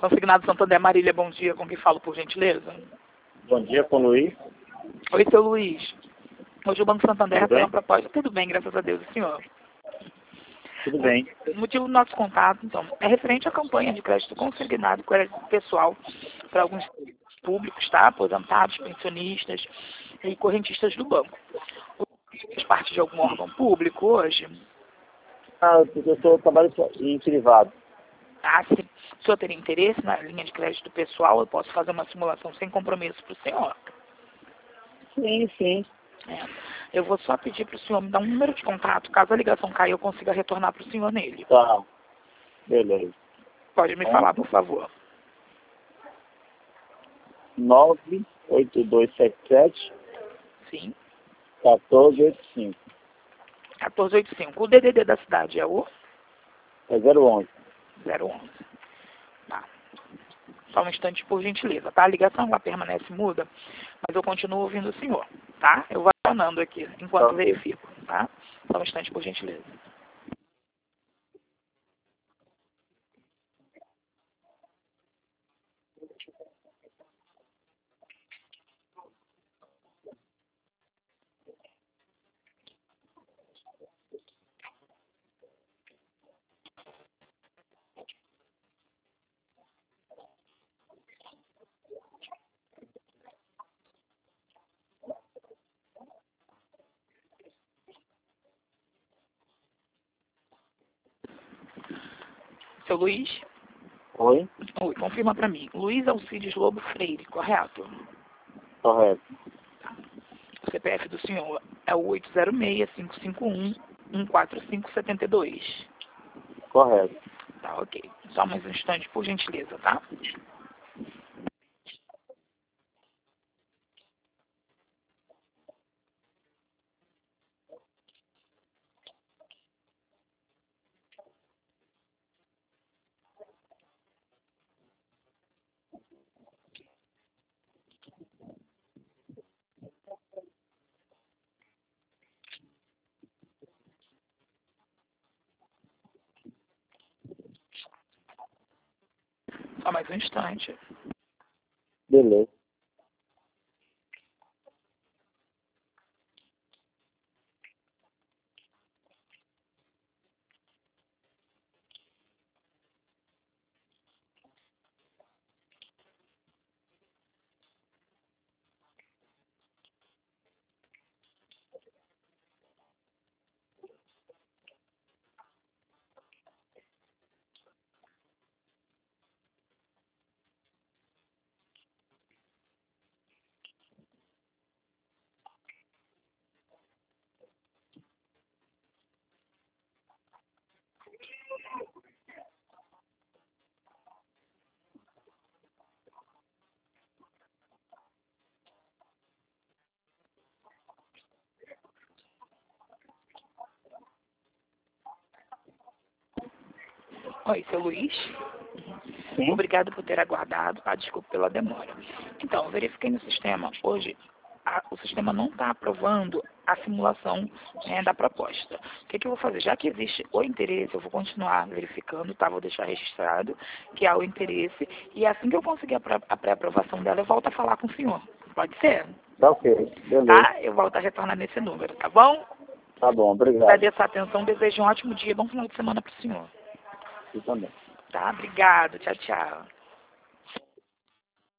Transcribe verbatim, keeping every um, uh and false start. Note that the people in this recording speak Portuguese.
Consignado Santander Marília, bom dia. Com quem falo, por gentileza? Bom dia, com o Luiz. Oi, seu Luiz. Hoje o Banco Santander Tudo tem bem? uma proposta. Tudo bem, graças a Deus, e senhor? Tudo bem. O motivo do nosso contato, então, é referente à campanha de crédito consignado, crédito pessoal, para alguns públicos, tá? Aposentados, pensionistas e correntistas do banco. Faz parte de algum órgão público hoje? Ah, eu sou, trabalho em privado. Ah, se o senhor teria interesse na linha de crédito pessoal, eu posso fazer uma simulação sem compromisso para o senhor. Sim, sim. É. Eu vou só pedir para o senhor me dar um número de contato, caso a ligação caia, eu consiga retornar para o senhor nele. Tá. Beleza. Pode me falar, por favor. nove oito dois sete sete, Sim. um quatro oito cinco. quatorze oitenta e cinco. O D D D da cidade é o É zero onze. zero onze. Tá. Só um instante, por gentileza, tá? A ligação ela permanece muda, mas eu continuo ouvindo o senhor, tá? Eu vou acionando aqui enquanto Tá. verifico, tá? Só um instante, por gentileza. Seu Luiz? Oi? Oi, confirma para mim. Luiz Alcides Lobo Freire, correto? Correto. O C P F do senhor é o oito zero seis, cinco cinco um, um quatro cinco sete dois. Correto. Tá, ok. Só mais um instante, por gentileza, tá? Só mais um instante. Beleza. Oi, seu Luiz. Sim. Obrigado por ter aguardado. Ah, desculpa pela demora. Então, eu verifiquei no sistema. Hoje, a- o sistema não está aprovando a simulação, né, da proposta. O que, que eu vou fazer? Já que existe o interesse, eu vou continuar verificando, tá? Vou deixar registrado que há o interesse. E assim que eu conseguir a pré- a pré-aprovação dela, eu volto a falar com o senhor. Pode ser? Tá ok. Beleza. Tá? Eu volto a retornar nesse número, tá bom? Tá bom, obrigado. Agradeço a atenção. Desejo um ótimo dia. Bom final de semana para o senhor. Você também. Tá? Obrigado. Tchau, tchau.